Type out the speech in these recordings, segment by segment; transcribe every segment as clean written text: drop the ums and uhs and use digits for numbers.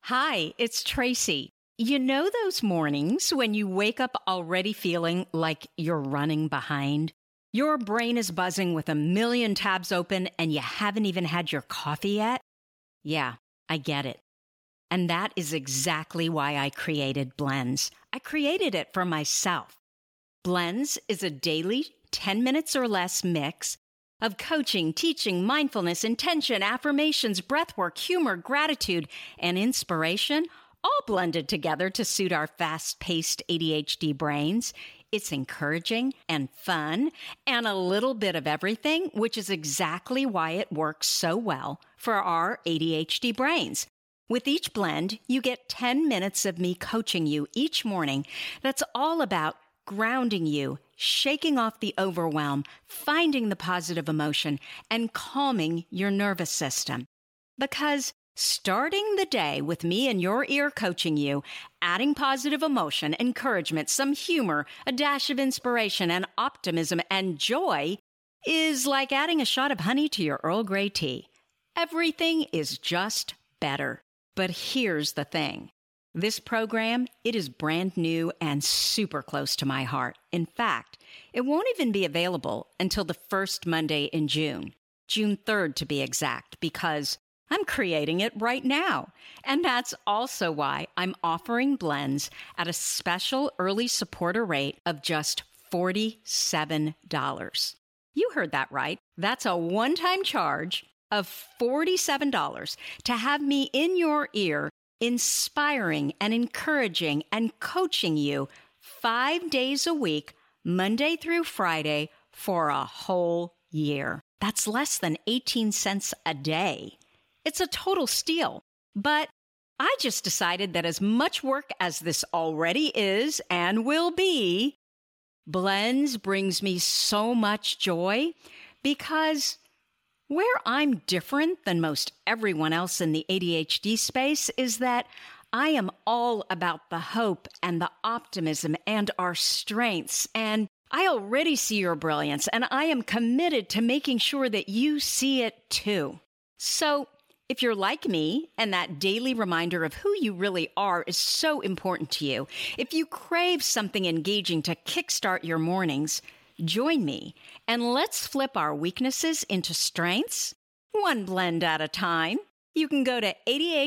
Hi, it's Tracy. You know those mornings when you wake up already feeling like you're running behind? Your brain is buzzing with a million tabs open and you haven't even had your coffee yet? Yeah, I get it. And that is exactly why I created Blends. I created it for myself. Blends is a daily 10 minutes or less mix of coaching, teaching, mindfulness, intention, affirmations, breathwork, humor, gratitude, and inspiration, all blended together to suit our fast-paced ADHD brains. It's encouraging and fun and a little bit of everything, which is exactly why it works so well for our ADHD brains. With each blend, you get 10 minutes of me coaching you each morning. That's all about grounding you, shaking off the overwhelm, finding the positive emotion, and calming your nervous system. Because starting the day with me in your ear coaching you, adding positive emotion, encouragement, some humor, a dash of inspiration and optimism and joy is like adding a shot of honey to your Earl Grey tea. Everything is just better. But here's the thing. This program, it is brand new and super close to my heart. In fact, it won't even be available until the first Monday in June 3rd to be exact, because I'm creating it right now. And that's also why I'm offering Blends at a special early supporter rate of just $47. You heard that right. That's a one-time charge of $47 to have me in your ear, inspiring and encouraging and coaching you 5 days a week, Monday through Friday, for a whole year. That's less than 18 cents a day. It's a total steal. But I just decided that as much work as this already is and will be, Blends brings me so much joy because where I'm different than most everyone else in the ADHD space is that I am all about the hope and the optimism and our strengths. And I already see your brilliance, and I am committed to making sure that you see it too. So if you're like me and that daily reminder of who you really are is so important to you, if you crave something engaging to kickstart your mornings, join me and let's flip our weaknesses into strengths, one blend at a time. You can go to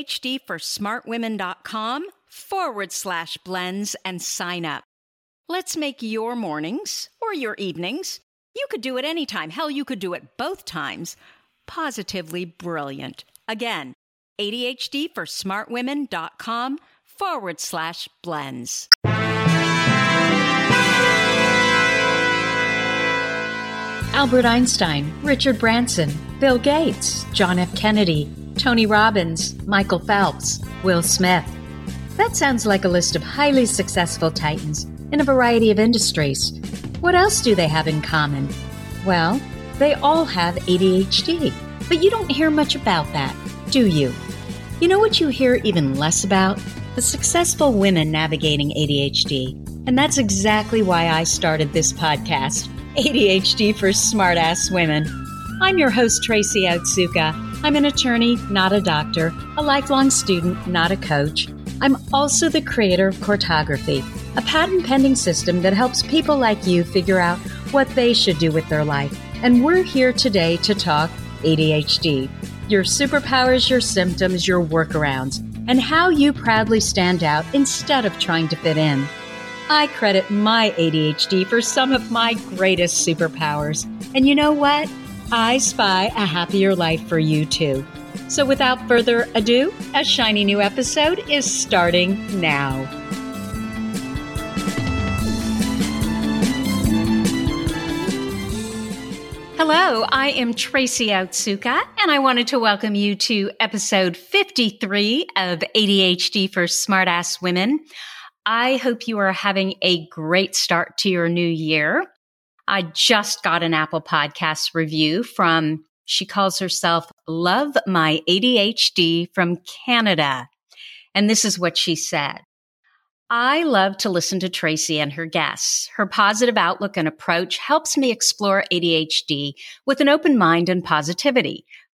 ADHDforsmartwomen.com/blends and sign up. Let's make your mornings or your evenings, you could do it anytime, hell, you could do it both times, positively brilliant. Again, ADHDforsmartwomen.com/blends. Albert Einstein, Richard Branson, Bill Gates, John F. Kennedy, Tony Robbins, Michael Phelps, Will Smith. That sounds like a list of highly successful titans in a variety of industries. What else do they have in common? Well, they all have ADHD, but you don't hear much about that, do you? You know what you hear even less about? The successful women navigating ADHD. And that's exactly why I started this podcast, ADHD for Smartass Women. I'm your host, Tracy Otsuka. I'm an attorney, not a doctor, a lifelong student, not a coach. I'm also the creator of Cortography, a patent-pending system that helps people like you figure out what they should do with their life. And we're here today to talk ADHD, your superpowers, your symptoms, your workarounds, and how you proudly stand out instead of trying to fit in. I credit my ADHD for some of my greatest superpowers. And you know what? I spy a happier life for you too. So without further ado, a shiny new episode is starting now. Hello, I am Tracy Otsuka, and I wanted to welcome you to episode 53 of ADHD for Smartass Women. I hope you are having a great start to your new year. I just got an Apple Podcast review from, she calls herself Love My ADHD from Canada. And this is what she said. I love to listen to Tracy and her guests. Her positive outlook and approach helps me explore ADHD with an open mind and positivity.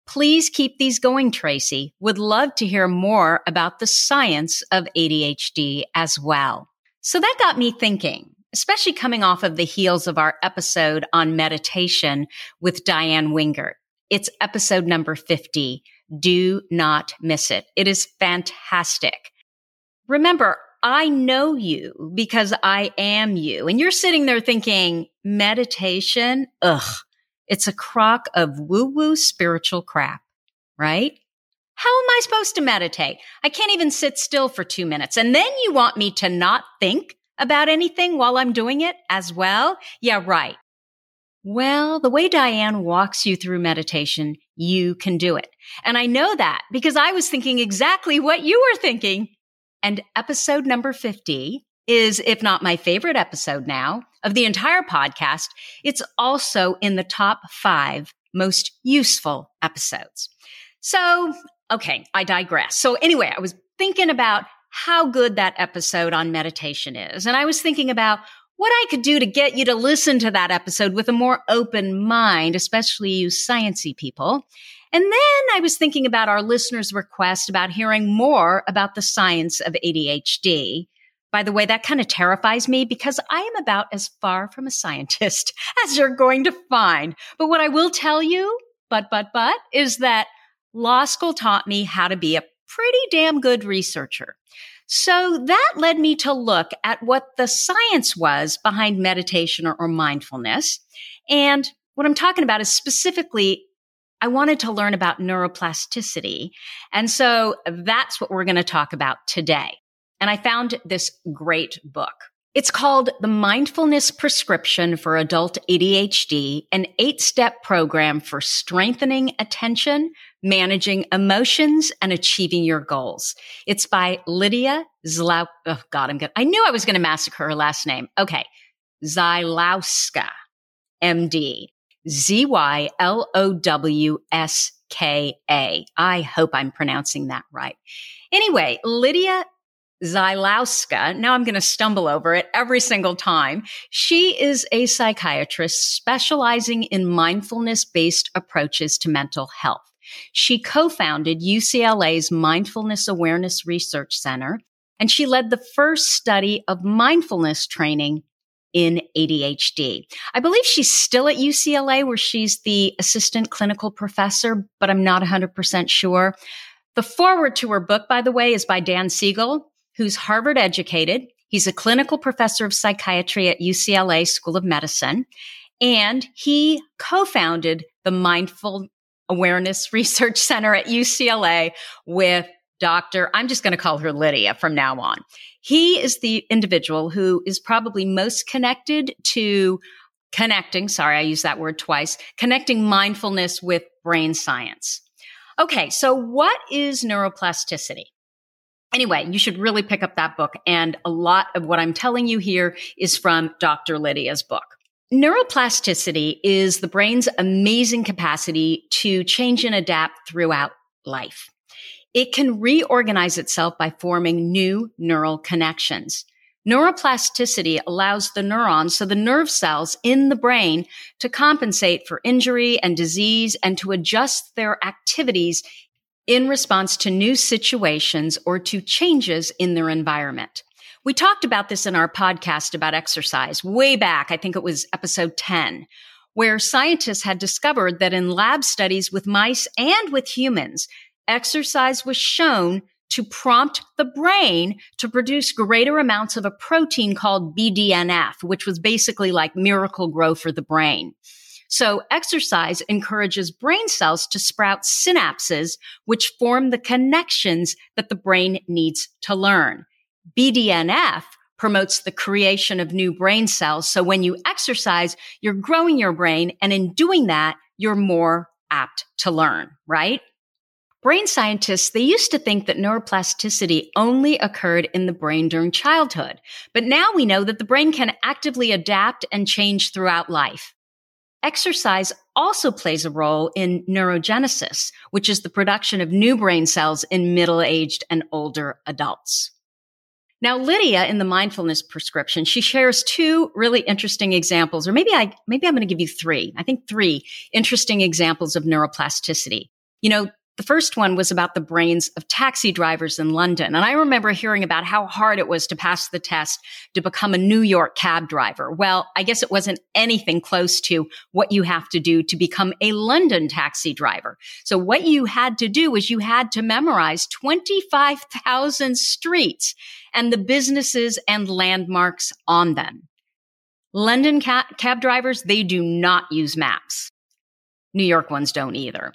Please keep these going, Tracy. Would love to hear more about the science of ADHD as well. So that got me thinking, especially coming off of the heels of our episode on meditation with Diane Wingert. It's episode number 50. Do not miss it. It is fantastic. Remember, I know you because I am you. And you're sitting there thinking, meditation? Ugh, it's a crock of woo-woo spiritual crap, right? How am I supposed to meditate? I can't even sit still for 2 minutes. And then you want me to not think about anything while I'm doing it as well? Yeah, right. Well, the way Diane walks you through meditation, you can do it. And I know that because I was thinking exactly what you were thinking. And episode number 50 is, if not my favorite episode now of the entire podcast, it's also in the top 5 most useful episodes. So, okay, I digress. So anyway, I was thinking about how good that episode on meditation is. And I was thinking about what I could do to get you to listen to that episode with a more open mind, especially you sciencey people. And then I was thinking about our listeners' request about hearing more about the science of ADHD. By the way, that kind of terrifies me because I am about as far from a scientist as you're going to find. But what I will tell you, is that law school taught me how to be a pretty damn good researcher. So that led me to look at what the science was behind meditation or mindfulness. And what I'm talking about is specifically, I wanted to learn about neuroplasticity. And so that's what we're going to talk about today. And I found this great book. It's called The Mindfulness Prescription for Adult ADHD, an 8-step program for strengthening attention, managing emotions, and achieving your goals. It's by Lydia Zylowska. Oh God, I knew I was going to massacre her last name. Okay. Zylowska, MD. Zylowska. I hope I'm pronouncing that right. Anyway, Lydia Zylowska, now I'm going to stumble over it every single time. She is a psychiatrist specializing in mindfulness-based approaches to mental health. She co-founded UCLA's Mindfulness Awareness Research Center, and she led the first study of mindfulness training in ADHD. I believe she's still at UCLA where she's the assistant clinical professor, but I'm not 100% sure. The foreword to her book, by the way, is by Dan Siegel, who's Harvard educated. He's a clinical professor of psychiatry at UCLA School of Medicine, and he co-founded the Mindful Awareness Research Center at UCLA with I'm just going to call her Lydia from now on. He is the individual who is probably most connected to connecting mindfulness with brain science. Okay, so what is neuroplasticity? Anyway, you should really pick up that book. And a lot of what I'm telling you here is from Dr. Lydia's book. Neuroplasticity is the brain's amazing capacity to change and adapt throughout life. It can reorganize itself by forming new neural connections. Neuroplasticity allows the neurons, so the nerve cells in the brain, to compensate for injury and disease and to adjust their activities in response to new situations or to changes in their environment. We talked about this in our podcast about exercise way back. I think it was episode 10, where scientists had discovered that in lab studies with mice and with humans, exercise was shown to prompt the brain to produce greater amounts of a protein called BDNF, which was basically like miracle grow for the brain. So exercise encourages brain cells to sprout synapses, which form the connections that the brain needs to learn. BDNF promotes the creation of new brain cells. So when you exercise, you're growing your brain. And in doing that, you're more apt to learn, right? Brain scientists, they used to think that neuroplasticity only occurred in the brain during childhood. But now we know that the brain can actively adapt and change throughout life. Exercise also plays a role in neurogenesis, which is the production of new brain cells in middle-aged and older adults. Now, Lydia, in the mindfulness prescription, she shares 2 really interesting examples, or maybe I'm going to give you 3. I think 3 interesting examples of neuroplasticity. The first one was about the brains of taxi drivers in London. And I remember hearing about how hard it was to pass the test to become a New York cab driver. Well, I guess it wasn't anything close to what you have to do to become a London taxi driver. So what you had to do was you had to memorize 25,000 streets and the businesses and landmarks on them. London cab drivers, they do not use maps. New York ones don't either.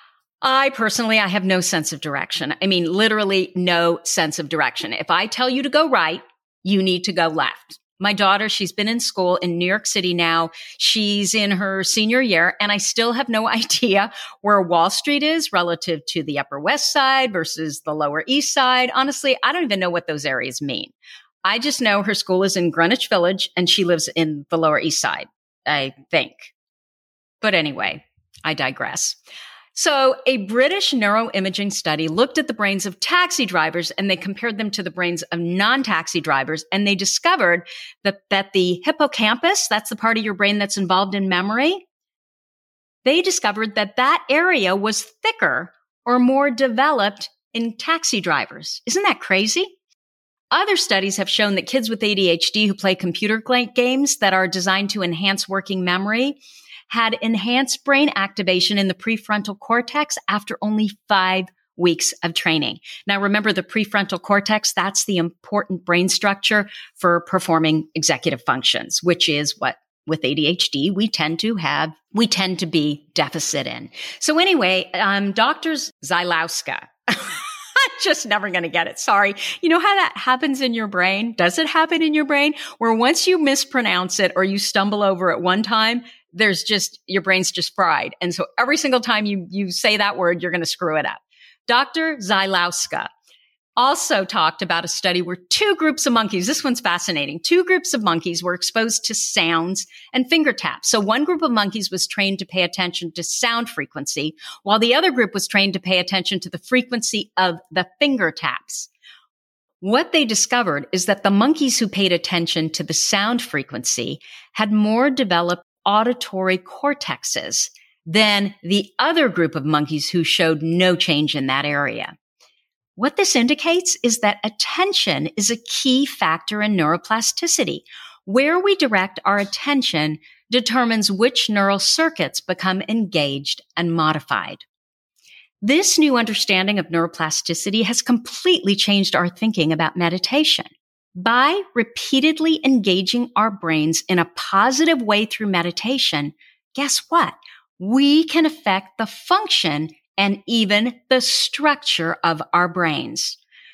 I have no sense of direction. I mean, literally no sense of direction. If I tell you to go right, you need to go left. My daughter, she's been in school in New York City now. She's in her senior year, and I still have no idea where Wall Street is relative to the Upper West Side versus the Lower East Side. Honestly, I don't even know what those areas mean. I just know her school is in Greenwich Village, and she lives in the Lower East Side, I think. But anyway, I digress. So a British neuroimaging study looked at the brains of taxi drivers and they compared them to the brains of non-taxi drivers. And they discovered that the hippocampus, that's the part of your brain that's involved in memory, they discovered that area was thicker or more developed in taxi drivers. Isn't that crazy? Other studies have shown that kids with ADHD who play computer games that are designed to enhance working memory had enhanced brain activation in the prefrontal cortex after only 5 weeks of training. Now, remember the prefrontal cortex, that's the important brain structure for performing executive functions, which is what with ADHD we tend to be deficit in. So anyway, Dr. Zylowska, I'm just never going to get it. Sorry. You know how that happens in your brain? Does it happen in your brain where once you mispronounce it or you stumble over it one time, your brain's just fried. And so every single time you say that word, you're going to screw it up. Dr. Zylowska also talked about a study where 2 groups of monkeys, this one's fascinating, 2 groups of monkeys were exposed to sounds and finger taps. So one group of monkeys was trained to pay attention to sound frequency, while the other group was trained to pay attention to the frequency of the finger taps. What they discovered is that the monkeys who paid attention to the sound frequency had more developed auditory cortexes than the other group of monkeys who showed no change in that area. What this indicates is that attention is a key factor in neuroplasticity. Where we direct our attention determines which neural circuits become engaged and modified. This new understanding of neuroplasticity has completely changed our thinking about meditation. By repeatedly engaging our brains in a positive way through meditation, guess what? We can affect the function and even the structure of our brains.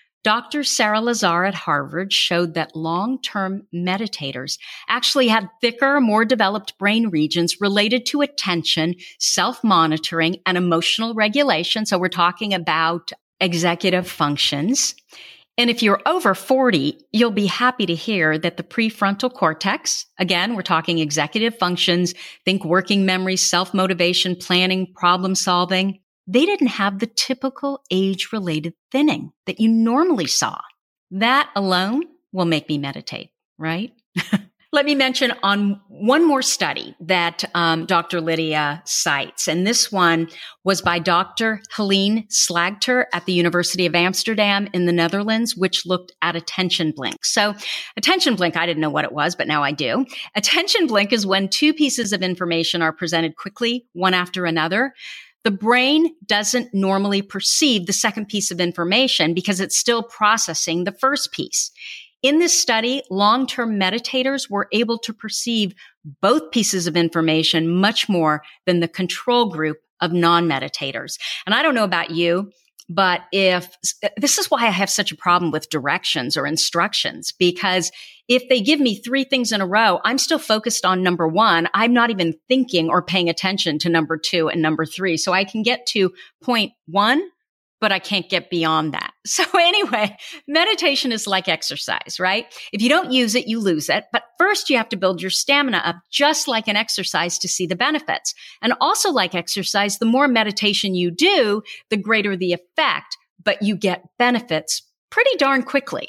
Dr. Sarah Lazar at Harvard showed that long-term meditators actually had thicker, more developed brain regions related to attention, self-monitoring, and emotional regulation. So we're talking about executive functions. And if you're over 40, you'll be happy to hear that the prefrontal cortex, again, we're talking executive functions, think working memory, self-motivation, planning, problem solving, they didn't have the typical age-related thinning that you normally saw. That alone will make me meditate, right? Let me mention on one more study that Dr. Lydia cites, and this one was by Dr. Helene Slagter at the University of Amsterdam in the Netherlands, which looked at attention blink. So attention blink, I didn't know what it was, but now I do. Attention blink is when 2 pieces of information are presented quickly, one after another. The brain doesn't normally perceive the second piece of information because it's still processing the first piece. In this study, long-term meditators were able to perceive both pieces of information much more than the control group of non-meditators. And I don't know about you, but this is why I have such a problem with directions or instructions, because if they give me 3 things in a row, I'm still focused on number 1. I'm not even thinking or paying attention to number 2 and number 3. So I can get to point 1, but I can't get beyond that. So anyway, meditation is like exercise, right? If you don't use it, you lose it. But first you have to build your stamina up just like an exercise to see the benefits. And also like exercise, the more meditation you do, the greater the effect, but you get benefits pretty darn quickly.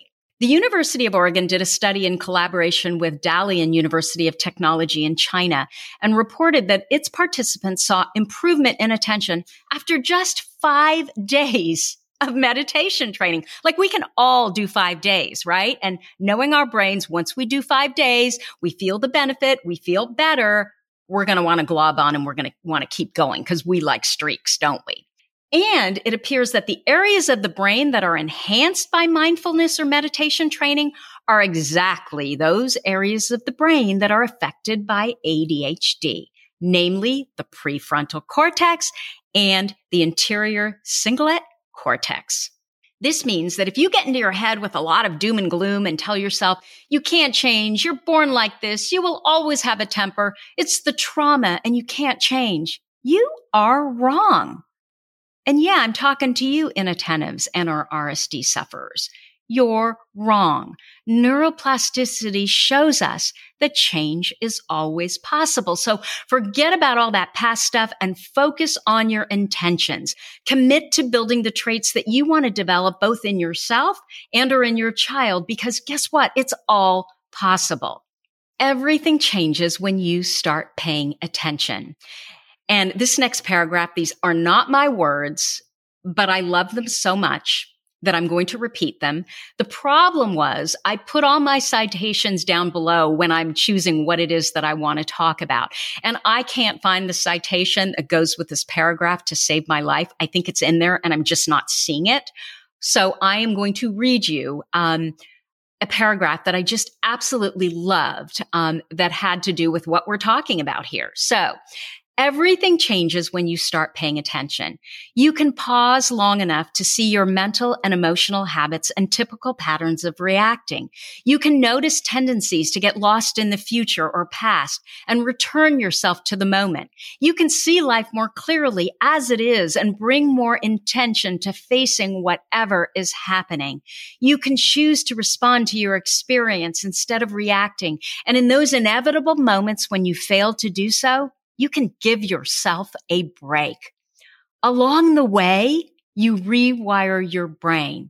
The University of Oregon did a study in collaboration with Dalian University of Technology in China and reported that its participants saw improvement in attention after just 5 days of meditation training. Like, we can all do 5 days, right? And knowing our brains, once we do 5 days, we feel the benefit, we feel better, we're going to want to glob on and we're going to want to keep going because we like streaks, don't we? And it appears that the areas of the brain that are enhanced by mindfulness or meditation training are exactly those areas of the brain that are affected by ADHD, namely the prefrontal cortex and the anterior cingulate cortex. This means that if you get into your head with a lot of doom and gloom and tell yourself, you can't change, you're born like this, you will always have a temper, it's the trauma and you can't change, you are wrong. And yeah, I'm talking to you inattentives and our RSD sufferers. You're wrong. Neuroplasticity shows us that change is always possible. So forget about all that past stuff and focus on your intentions. Commit to building the traits that you want to develop both in yourself and or in your child, because guess what? It's all possible. Everything changes when you start paying attention. And this next paragraph, these are not my words, but I love them so much that I'm going to repeat them. The problem was I put all my citations down below when I'm choosing what it is that I want to talk about. And I can't find the citation that goes with this paragraph to save my life. I think it's in there and I'm just not seeing it. So I am going to read you a paragraph that I just absolutely loved that had to do with what we're talking about here. So, everything changes when you start paying attention. You can pause long enough to see your mental and emotional habits and typical patterns of reacting. You can notice tendencies to get lost in the future or past and return yourself to the moment. You can see life more clearly as it is and bring more intention to facing whatever is happening. You can choose to respond to your experience instead of reacting. And in those inevitable moments when you fail to do so, you can give yourself a break. Along the way, you rewire your brain.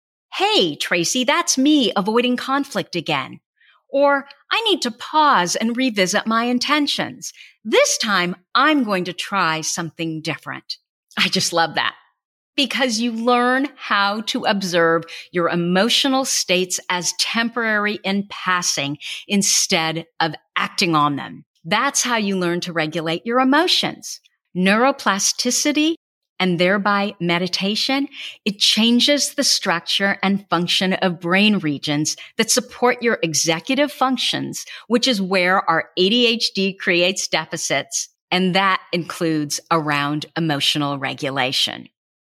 Hey, Tracy, that's me avoiding conflict again. Or I need to pause and revisit my intentions. This time, I'm going to try something different. I just love that because you learn how to observe your emotional states as temporary and passing instead of acting on them. That's how you learn to regulate your emotions. Neuroplasticity and thereby meditation, it changes the structure and function of brain regions that support your executive functions, which is where our ADHD creates deficits, and that includes around emotional regulation.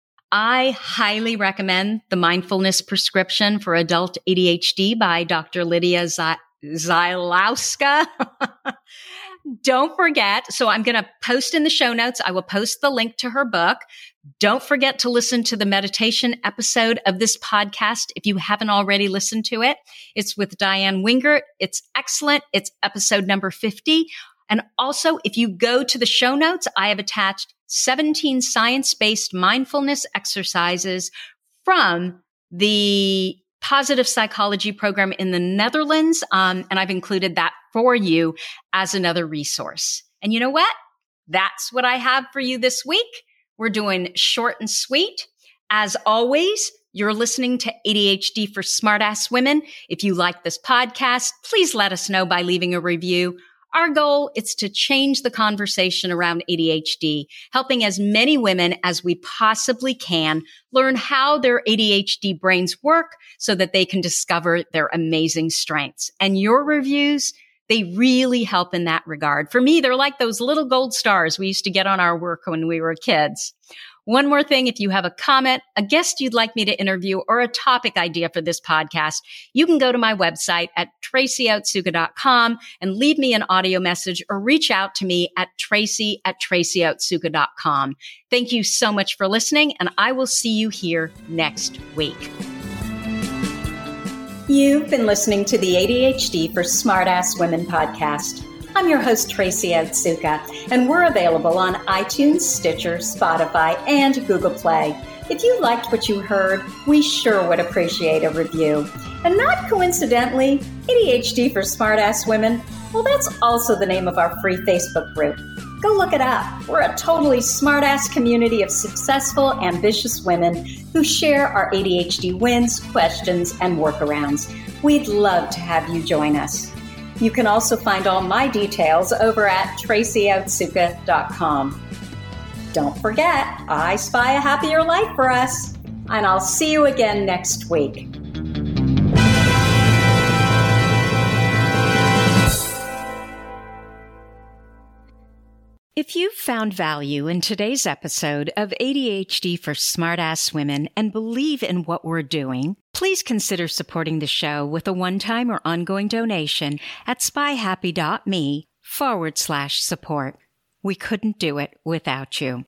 I highly recommend the Mindfulness Prescription for Adult ADHD by Dr. Lydia Zylowska. Don't forget, so I'm going to post in the show notes, I will post the link to her book. Don't forget to listen to the meditation episode of this podcast if you haven't already listened to it. It's with Diane Wingert. It's excellent. It's episode number 50. And also, if you go to the show notes, I have attached 17 science-based mindfulness exercises from the Positive Psychology program in the Netherlands. And I've included that for you as another resource. And you know what? That's what I have for you this week. We're doing short and sweet. As always, you're listening to ADHD for Smartass Women. If you like this podcast, please let us know by leaving a review. Our goal is to change the conversation around ADHD, helping as many women as we possibly can learn how their ADHD brains work so that they can discover their amazing strengths. And your reviews, they really help in that regard. For me, they're like those little gold stars we used to get on our work when we were kids. One more thing, if you have a comment, a guest you'd like me to interview, or a topic idea for this podcast, you can go to my website at tracyotsuka.com and leave me an audio message or reach out to me at tracy@tracyotsuka.com. Thank you so much for listening, and I will see you here next week. You've been listening to the ADHD for Smartass Women podcast. I'm your host, Tracy Otsuka, and we're available on iTunes, Stitcher, Spotify, and Google Play. If you liked what you heard, we sure would appreciate a review. And not coincidentally, ADHD for Smartass Women, well, that's also the name of our free Facebook group. Go look it up. We're a totally smartass community of successful, ambitious women who share our ADHD wins, questions, and workarounds. We'd love to have you join us. You can also find all my details over at tracyotsuka.com. Don't forget, I spy a happier life for us, and I'll see you again next week. If you found value in today's episode of ADHD for Smartass Women and believe in what we're doing, please consider supporting the show with a one-time or ongoing donation at spyhappy.me/support. We couldn't do it without you.